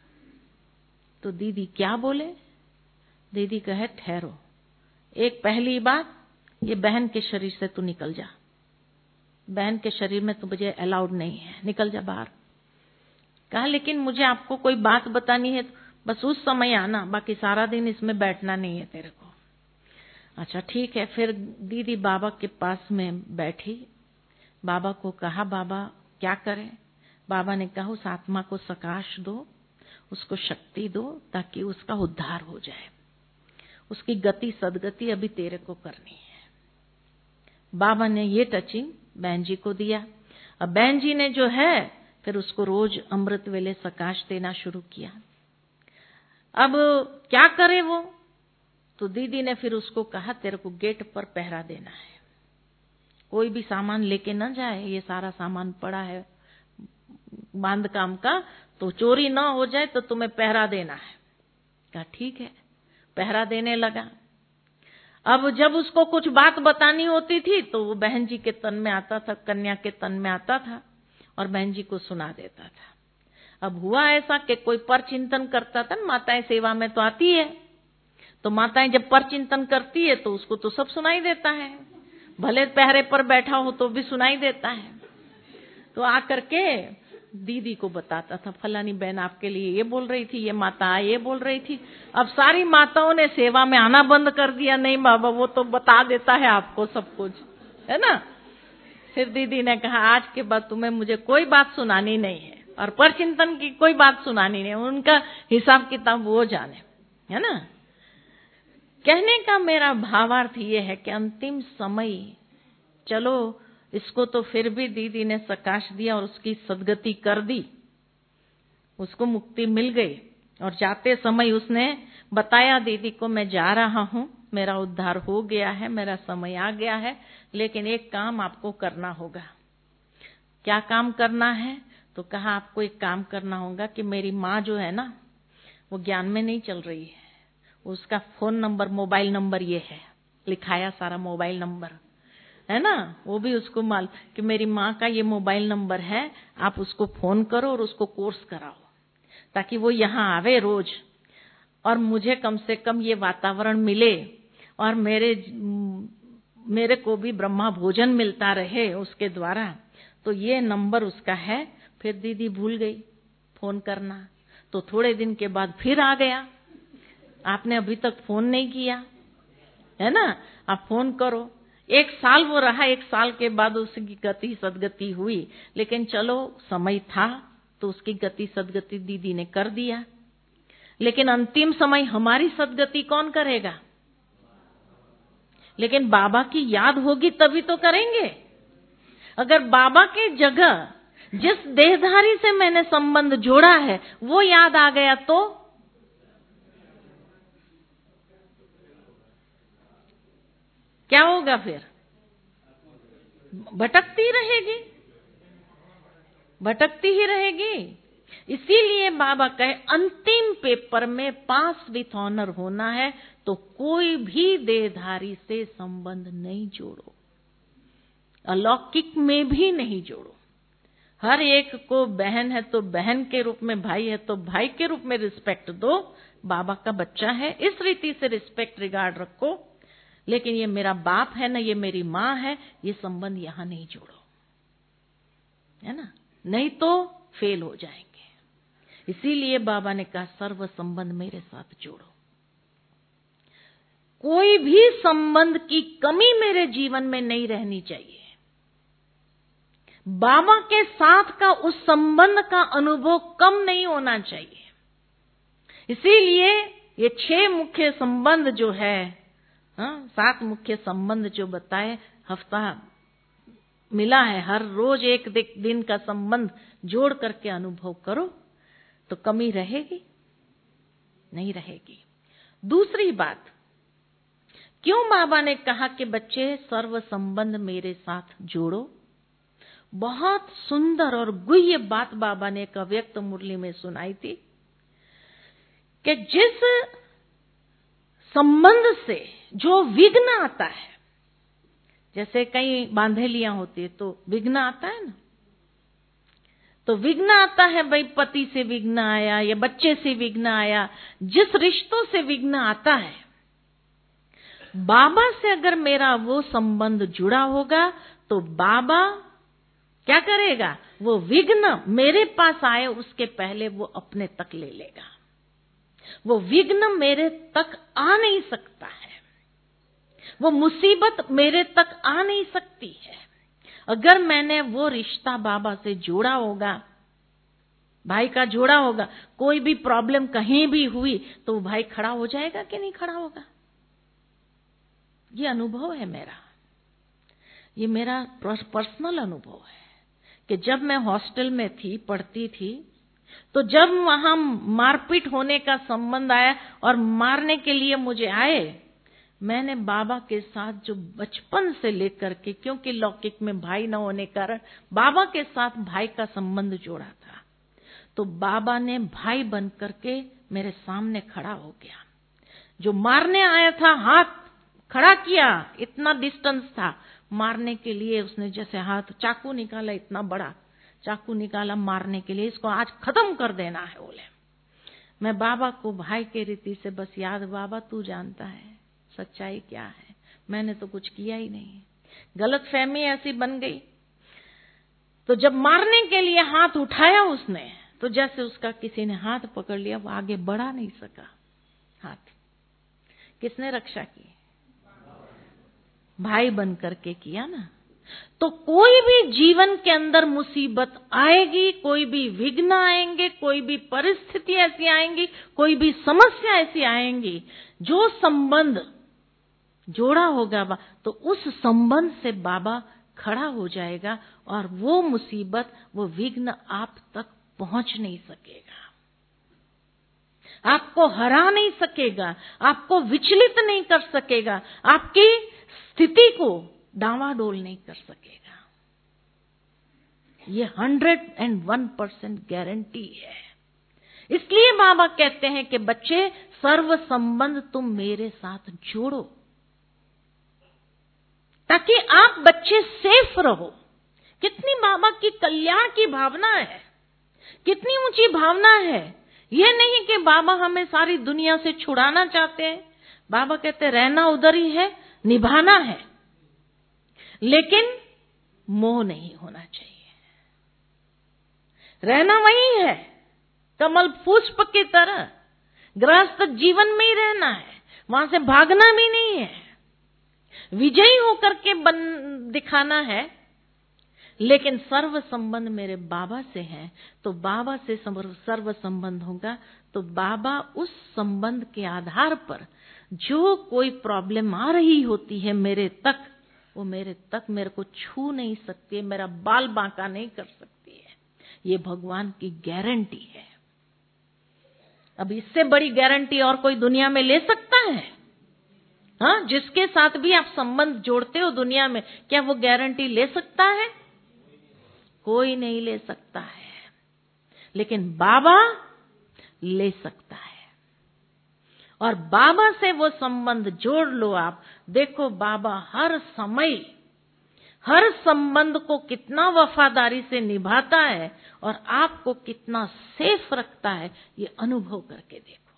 तो दीदी क्या बोले, दीदी कहे ठहरो, एक पहली बात ये बहन के शरीर से तू निकल जा, बहन के शरीर में तो मुझे अलाउड नहीं है, निकल जा बाहर। कहा लेकिन मुझे आपको कोई बात बतानी है, बस उस समय आना, बाकी सारा दिन इसमें बैठना नहीं है तेरे को। अच्छा ठीक है। फिर दीदी बाबा के पास में बैठी, बाबा को कहा बाबा क्या करें, बाबा ने कहा उस आत्मा को सकाश दो, उसको शक्ति दो ताकि उसका उद्धार हो जाए, उसकी गति सदगति अभी तेरे को करनी है। बाबा ने ये टचिंग बहन जी को दिया। अब बहन जी ने जो है फिर उसको रोज अमृत वेले सकाश देना शुरू किया। अब क्या करे वो, तो दीदी ने फिर उसको कहा तेरे को गेट पर पहरा देना है, कोई भी सामान लेके न जाए, ये सारा सामान पड़ा है बांध काम का, तो चोरी ना हो जाए तो तुम्हें पहरा देना है। कहा ठीक है, पहरा देने लगा। अब जब उसको कुछ बात बतानी होती थी तो वो बहन जी के तन में आता था, कन्या के तन में आता था और बहन जी को सुना देता था। अब हुआ ऐसा कि कोई पर चिंतन करता था, माताएं सेवा में तो आती है, तो माताएं जब पर चिंतन करती है तो उसको तो सब सुनाई देता है, भले पहरे पर बैठा हो तो भी सुनाई देता है। तो आकर के दीदी को बताता था फलानी बहन आपके लिए ये बोल रही थी, ये माता ये बोल रही थी। अब सारी माताओं ने सेवा में आना बंद कर दिया, नहीं बाबा वो तो बता देता है आपको सब कुछ, है ना। फिर दीदी ने कहा आज के बाद तुम्हें मुझे कोई बात सुनानी नहीं है और परचिंतन की कोई बात सुनानी नहीं, उनका हिसाब किताब वो जाने, है ना। कहने का मेरा भावार्थ ये है कि अंतिम समय, चलो इसको तो फिर भी दीदी ने सकाश दिया और उसकी सदगति कर दी, उसको मुक्ति मिल गई। और जाते समय उसने बताया दीदी को मैं जा रहा हूं, मेरा उद्धार हो गया है, मेरा समय आ गया है, लेकिन एक काम आपको करना होगा। क्या काम करना है, तो कहा आपको एक काम करना होगा कि मेरी माँ जो है ना वो ज्ञान में नहीं चल रही है, उसका फोन नंबर मोबाइल नंबर ये है, लिखाया सारा मोबाइल नंबर, है ना। वो भी उसको मालूम कि मेरी माँ का ये मोबाइल नंबर है, आप उसको फोन करो और उसको कोर्स कराओ ताकि वो यहाँ आवे रोज और मुझे कम से कम ये वातावरण मिले और मेरे को भी ब्रह्मा भोजन मिलता रहे उसके द्वारा। तो ये नंबर उसका है। फिर दीदी भूल गई फोन करना, तो थोड़े दिन के बाद फिर आ गया, आपने अभी तक फोन नहीं किया, है ना, आप फोन करो। 1 साल वो रहा, 1 साल के बाद उसकी गति सदगति हुई, लेकिन चलो समय था तो उसकी गति सदगति दीदी ने कर दिया। लेकिन अंतिम समय हमारी सदगति कौन करेगा, लेकिन बाबा की याद होगी तभी तो करेंगे। अगर बाबा की जगह जिस देहधारी से मैंने संबंध जोड़ा है वो याद आ गया तो क्या होगा, फिर भटकती रहेगी, भटकती ही रहेगी। इसीलिए बाबा कहे अंतिम पेपर में पास विथ ऑनर होना है तो कोई भी देहधारी से संबंध नहीं जोड़ो, अलौकिक में भी नहीं जोड़ो। हर एक को बहन है तो बहन के रूप में, भाई है तो भाई के रूप में रिस्पेक्ट दो, बाबा का बच्चा है इस रीति से रिस्पेक्ट रिगार्ड रखो, लेकिन ये मेरा बाप है ना, ये मेरी माँ है, ये संबंध यहां नहीं जोड़ो, है ना, नहीं तो फेल हो जाएंगे। इसीलिए बाबा ने कहा सर्व संबंध मेरे साथ जोड़ो, कोई भी संबंध की कमी मेरे जीवन में नहीं रहनी चाहिए। बाबा के साथ का उस संबंध का अनुभव कम नहीं होना चाहिए। इसीलिए ये 6 मुख्य संबंध जो है, 7 मुख्य संबंध जो बताए, हफ्ता मिला है, हर रोज एक दिन का संबंध जोड़ करके अनुभव करो तो कमी रहेगी? नहीं रहेगी। दूसरी बात, क्यों बाबा ने कहा कि बच्चे सर्व संबंध मेरे साथ जोड़ो? बहुत सुंदर और गुह्य बात बाबा ने एक अव्यक्त मुरली में सुनाई थी कि जिस संबंध से जो विघ्न आता है, जैसे कई बांधेलियां होती है तो विघ्न आता है ना, तो विघ्न आता है, भाई पति से विघ्न आया या बच्चे से विघ्न आया, जिस रिश्तों से विघ्न आता है, बाबा से अगर मेरा वो संबंध जुड़ा होगा तो बाबा क्या करेगा? वो विघ्न मेरे पास आए उसके पहले वो अपने तक ले लेगा। वो विघ्न मेरे तक आ नहीं सकता है, वो मुसीबत मेरे तक आ नहीं सकती है। अगर मैंने वो रिश्ता बाबा से जोड़ा होगा, भाई का जोड़ा होगा, कोई भी प्रॉब्लम कहीं भी हुई तो वो भाई खड़ा हो जाएगा कि नहीं खड़ा होगा? ये अनुभव है मेरा, ये मेरा पर्सनल अनुभव है कि जब मैं हॉस्टल में थी, पढ़ती थी, तो जब वहां मारपीट होने का संबंध आया और मारने के लिए मुझे आए, मैंने बाबा के साथ जो बचपन से लेकर के, क्योंकि लौकिक में भाई न होने कारण बाबा के साथ भाई का संबंध जोड़ा था, तो बाबा ने भाई बन करके मेरे सामने खड़ा हो गया। जो मारने आया था हाथ खड़ा किया, इतना डिस्टेंस था मारने के लिए, उसने जैसे हाथ चाकू निकाला, इतना बड़ा चाकू निकाला मारने के लिए, इसको आज खत्म कर देना है बोले। मैं बाबा को भाई के रीति से बस याद, बाबा तू जानता है सच्चाई क्या है, मैंने तो कुछ किया ही नहीं। गलतफहमी ऐसी बन गई, तो जब मारने के लिए हाथ उठाया उसने, तो जैसे उसका किसी ने हाथ पकड़ लिया, वो आगे बढ़ा नहीं सका। हाथ किसने रक्षा की? भाई बन करके किया ना। तो कोई भी जीवन के अंदर मुसीबत आएगी, कोई भी विघ्न आएंगे, कोई भी परिस्थिति ऐसी आएंगी, कोई भी समस्या ऐसी आएंगी, जो संबंध जोड़ा होगा तो उस संबंध से बाबा खड़ा हो जाएगा और वो मुसीबत, वो विघ्न आप तक पहुंच नहीं सकेगा, आपको हरा नहीं सकेगा, आपको विचलित नहीं कर सकेगा, आपकी स्थिति को डावाडोल नहीं कर सकेगा। ये 101% गारंटी है। इसलिए बाबा कहते हैं कि बच्चे सर्व संबंध तुम मेरे साथ जोड़ो, ताकि आप बच्चे सेफ रहो। कितनी बाबा की कल्याण की भावना है, कितनी ऊंची भावना है। यह नहीं कि बाबा हमें सारी दुनिया से छुड़ाना चाहते हैं। बाबा कहते रहना उधर ही है, निभाना है, लेकिन मोह नहीं होना चाहिए। रहना वही है, कमल पुष्प की तरह गृहस्थ जीवन में ही रहना है, वहां से भागना भी नहीं है, विजयी होकर के दिखाना है। लेकिन सर्व संबंध मेरे बाबा से है, तो बाबा से सर्व संबंध होगा, तो बाबा उस संबंध के आधार पर जो कोई प्रॉब्लम आ रही होती है मेरे तक, वो मेरे तक मेरे को छू नहीं सकती है, मेरा बाल बांका नहीं कर सकती है। ये भगवान की गारंटी है। अब इससे बड़ी गारंटी और कोई दुनिया में ले सकता है? हाँ, जिसके साथ भी आप संबंध जोड़ते हो दुनिया में, क्या वो गारंटी ले सकता है? कोई नहीं ले सकता है, लेकिन बाबा ले सकता है। और बाबा से वो संबंध जोड़ लो आप, देखो बाबा हर समय हर संबंध को कितना वफादारी से निभाता है और आपको कितना सेफ रखता है। ये अनुभव करके देखो,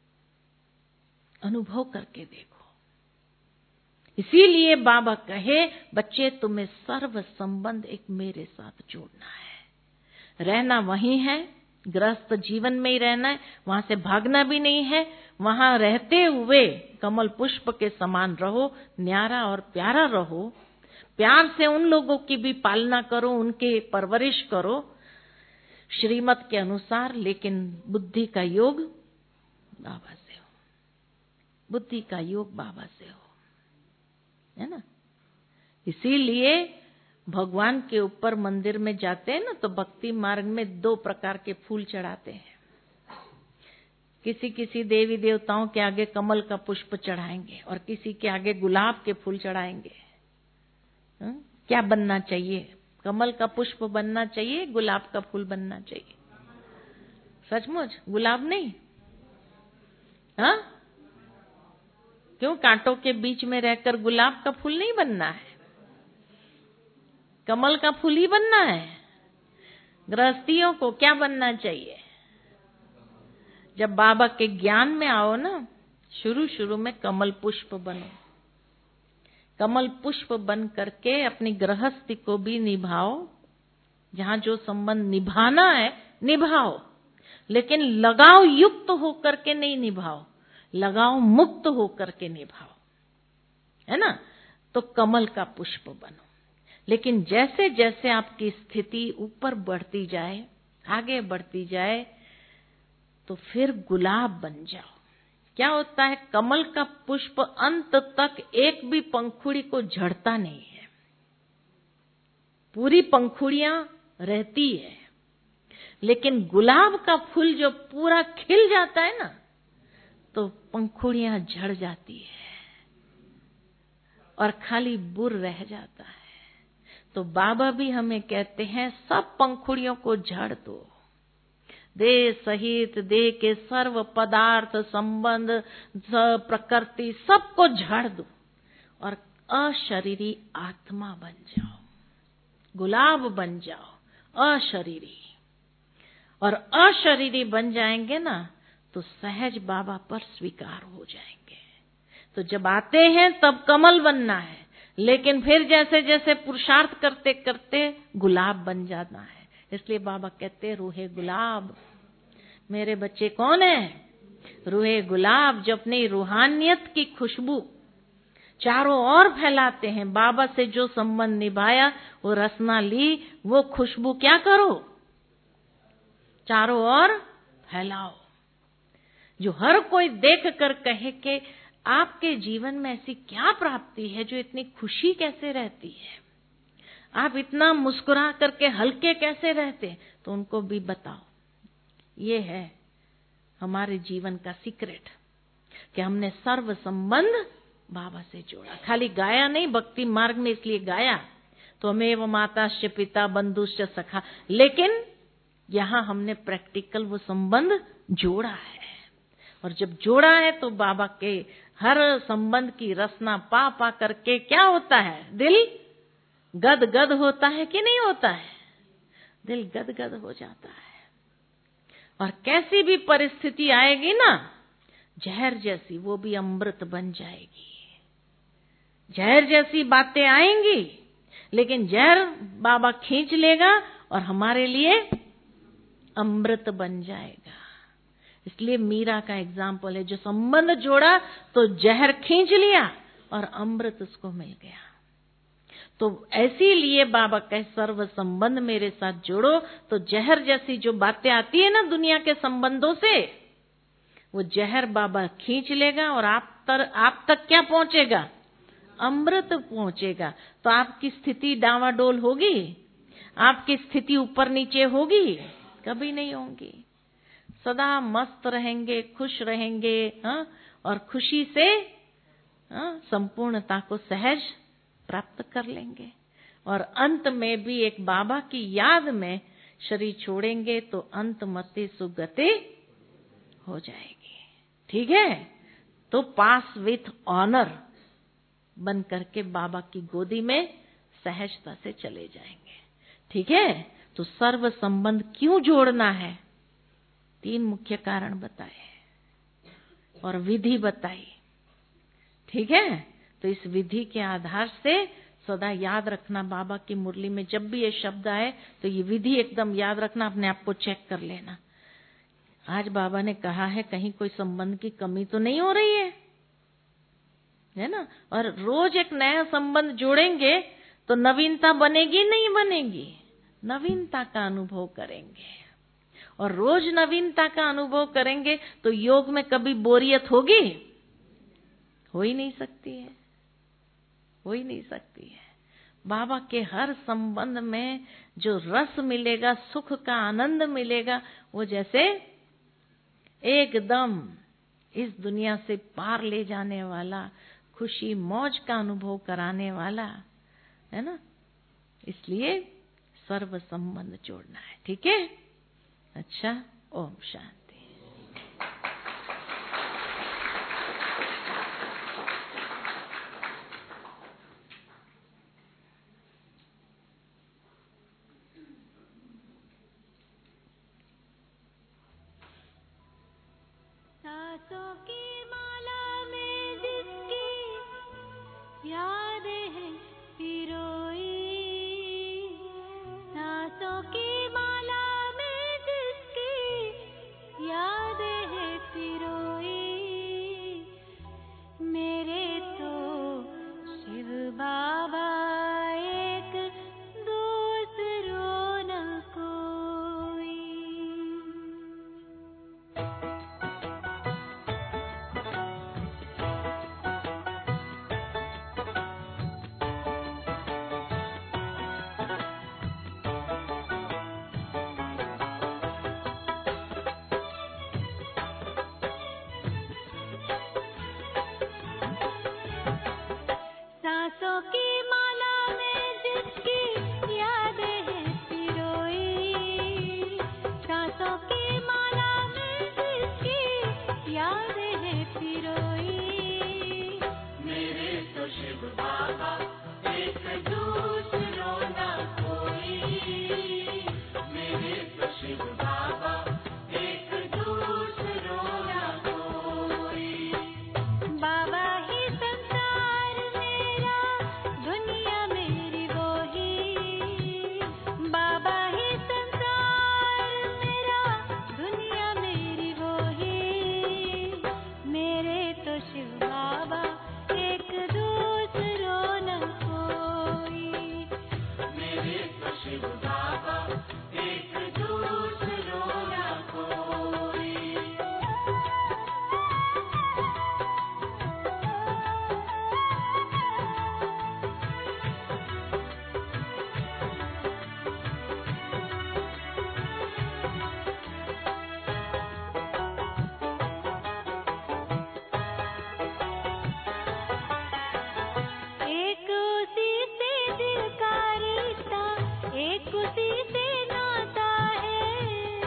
अनुभव करके देखो। इसीलिए बाबा कहे बच्चे तुम्हें सर्व संबंध एक मेरे साथ जोड़ना है। रहना वही है, गृहस्थ जीवन में ही रहना है, वहां से भागना भी नहीं है। वहां रहते हुए कमल पुष्प के समान रहो, न्यारा और प्यारा रहो। प्यार से उन लोगों की भी पालना करो, उनके परवरिश करो श्रीमत के अनुसार, लेकिन बुद्धि का योग बाबा से हो, बुद्धि का योग बाबा से हो, है ना। इसीलिए भगवान के ऊपर मंदिर में जाते हैं ना, तो भक्ति मार्ग में 2 प्रकार के फूल चढ़ाते हैं। किसी किसी देवी देवताओं के आगे कमल का पुष्प चढ़ाएंगे और किसी के आगे गुलाब के फूल चढ़ाएंगे। क्या बनना चाहिए? कमल का पुष्प बनना चाहिए, गुलाब का फूल बनना चाहिए? सचमुच गुलाब नहीं? हाँ, क्यों? कांटों के बीच में रहकर गुलाब का फूल नहीं बनना है, कमल का फूल ही बनना है। गृहस्थियों को क्या बनना चाहिए? जब बाबा के ज्ञान में आओ ना, शुरू शुरू में कमल पुष्प बनो। कमल पुष्प बन करके अपनी गृहस्थी को भी निभाओ, जहां जो संबंध निभाना है निभाओ, लेकिन लगाव युक्त होकर के नहीं निभाओ, लगाव मुक्त होकर के निभाओ, है ना। तो कमल का पुष्प बनो। लेकिन जैसे जैसे आपकी स्थिति ऊपर बढ़ती जाए, आगे बढ़ती जाए, तो फिर गुलाब बन जाओ। क्या होता है? कमल का पुष्प अंत तक एक भी पंखुड़ी को झड़ता नहीं है, पूरी पंखुड़ियां रहती है। लेकिन गुलाब का फूल जो पूरा खिल जाता है ना, तो पंखुड़ियां झड़ जाती है और खाली बुर रह जाता है। तो बाबा भी हमें कहते हैं सब पंखुड़ियों को झाड़ दो, देह सहित देह के सर्व पदार्थ संबंध प्रकृति सबको झाड़ दो और अशरीरी आत्मा बन जाओ, गुलाब बन जाओ, अशरीरी। और अशरीरी बन जाएंगे ना, तो सहज बाबा पर स्वीकार हो जाएंगे। तो जब आते हैं तब कमल बनना है, लेकिन फिर जैसे जैसे पुरुषार्थ करते करते गुलाब बन जाना है। इसलिए बाबा कहते हैं रूहे गुलाब। मेरे बच्चे कौन है? रूहे गुलाब, जो अपनी रूहानियत की खुशबू चारों ओर फैलाते हैं। बाबा से जो संबंध निभाया, वो रसना ली, वो खुशबू क्या करो? चारों ओर फैलाओ। जो हर कोई देख कर कहे कि आपके जीवन में ऐसी क्या प्राप्ति है जो इतनी खुशी कैसे रहती है, आप इतना मुस्कुरा करके हल्के कैसे रहते, तो उनको भी बताओ। ये है हमारे जीवन का सीक्रेट कि हमने सर्व संबंध बाबा से जोड़ा। खाली गाया नहीं, भक्ति मार्ग में इसलिए गाया तो हमें माताश्च पिता बंधुश्च सखा, लेकिन यहां हमने प्रैक्टिकल वो संबंध जोड़ा है। और जब जोड़ा है तो बाबा के हर संबंध की रसना पा पा करके क्या होता है? दिल गद गद होता है कि नहीं होता है? दिल गद गद हो जाता है। और कैसी भी परिस्थिति आएगी ना, जहर जैसी, वो भी अमृत बन जाएगी। जहर जैसी बातें आएंगी, लेकिन जहर बाबा खींच लेगा और हमारे लिए अमृत बन जाएगा। इसलिए मीरा का एग्जाम्पल है, जो संबंध जोड़ा तो जहर खींच लिया और अमृत उसको मिल गया। तो ऐसे लिए बाबा कहे सर्व संबंध मेरे साथ जोड़ो, तो जहर जैसी जो बातें आती है ना दुनिया के संबंधों से, वो जहर बाबा खींच लेगा और आप तक क्या पहुंचेगा? अमृत पहुंचेगा। तो आपकी स्थिति डावाडोल होगी? आपकी स्थिति ऊपर नीचे होगी? कभी नहीं होगी। सदा मस्त रहेंगे, खुश रहेंगे, हाँ? और खुशी से संपूर्णता को सहज प्राप्त कर लेंगे। और अंत में भी एक बाबा की याद में शरीर छोड़ेंगे तो अंत मति सुगति हो जाएगी। ठीक है? तो पास विथ ऑनर बन करके बाबा की गोदी में सहजता से चले जाएंगे। ठीक है? तो सर्व संबंध क्यों जोड़ना है? 3 मुख्य कारण बताए और विधि बताई। ठीक है? तो इस विधि के आधार से सदा याद रखना, बाबा की मुरली में जब भी ये शब्द आए तो ये विधि एकदम याद रखना, अपने आप को चेक कर लेना। आज बाबा ने कहा है कहीं कोई संबंध की कमी तो नहीं हो रही है ना? और रोज एक नया संबंध जोड़ेंगे तो नवीनता बनेगी नहीं बनेगी? नवीनता का अनुभव करेंगे और रोज नवीनता का अनुभव करेंगे तो योग में कभी बोरियत होगी? हो ही नहीं सकती है, हो ही नहीं सकती है। बाबा के हर संबंध में जो रस मिलेगा, सुख का आनंद मिलेगा, वो जैसे एकदम इस दुनिया से पार ले जाने वाला, खुशी मौज का अनुभव कराने वाला है ना। इसलिए सर्व संबंध जोड़ना है, ठीक है? अच्छा, ओम शांति। सांसों की माला में जिसकी याद है पिरोई, सांसों की माला में जिसकी याद है पिरोई, मेरे तो शिव बाबा एक दूसरों न कोई। सांसों की माला में जिसकी याद है पिरोई, सांसों की माला में जिसकी याद है पिरोई, मेरे तो शिव बाबा एक दूसरों न कोई, मेरे तो शिव बाबा एक दूसरों न कोई। बाबा ही संसार मेरा, दुनिया मेरी वो ही, बाबा ही संसार मेरा, दुनिया मेरी वो ही, मेरे तो शिव बाबा एक दूसरों न कोई, मेरे तो शिव बाबा एक दूसरों न कोई। एक उसी से दिल का रिश्ता, एक उसी से नाता है,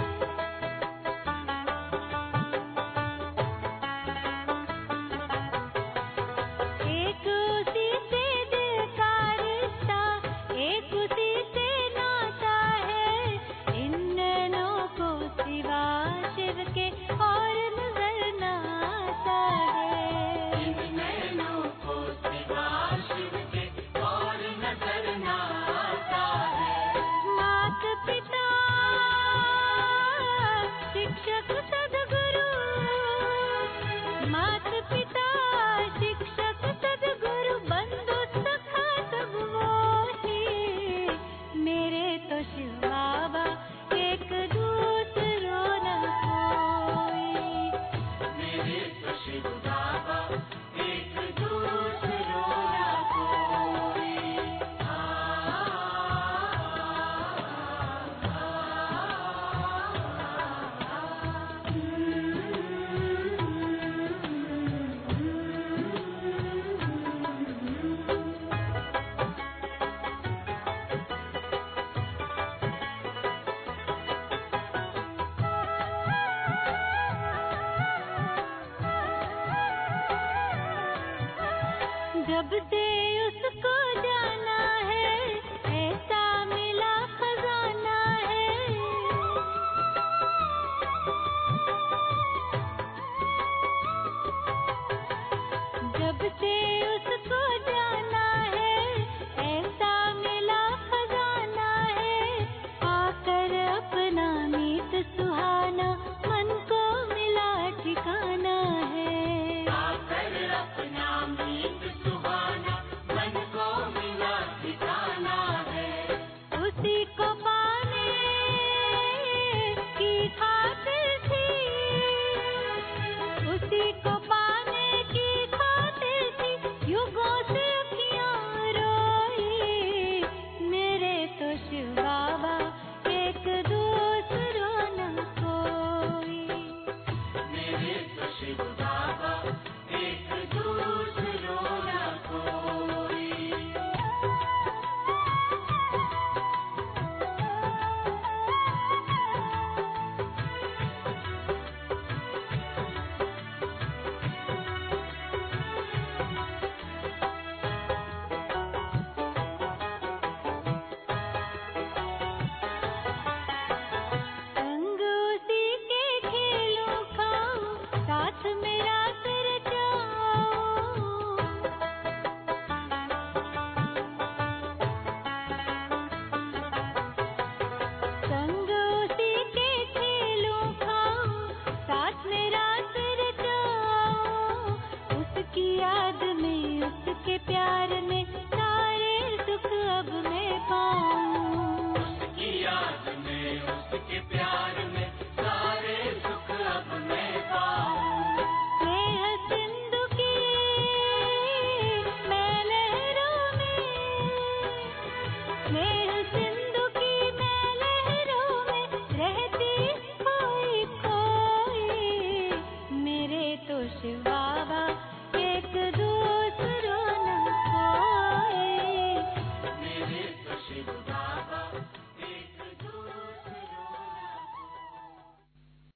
एक उसी से दिल का रिश्ता, एक उसी से नाता है, इन नैनों को सिवा शिव के और नजर न आता है, इन नैनों को सिवा शिव के और नजर न आता है। मात पिता शिक्षक सद्गुरु, मात पिता शिक्षक सद्गुरु, बंधु सखा सब वो ही, मेरे तो शिव बाबा एक दूसरों न कोई, मेरे तो शिव बाबा एक दूसरों न कोई। जब से उसको जाना है, ऐसा मिला खजाना है, जब से उसको जाना है, ऐसा मिला खजाना है, आकर अपना मीत सुहाना मन को मिला ठिकाना है, आकर अपना मीत सुहाना प्यार में सारे सुख अब मैं पाऊं। उसकी याद में, उसके प्यार में सारे सुख अब मैं पाऊं। स्नेह सिंधु की मैं लहरों में, स्नेह सिंधु की मैं लहरों में रहती खोई खोई। मेरे तो शिव बाबा एक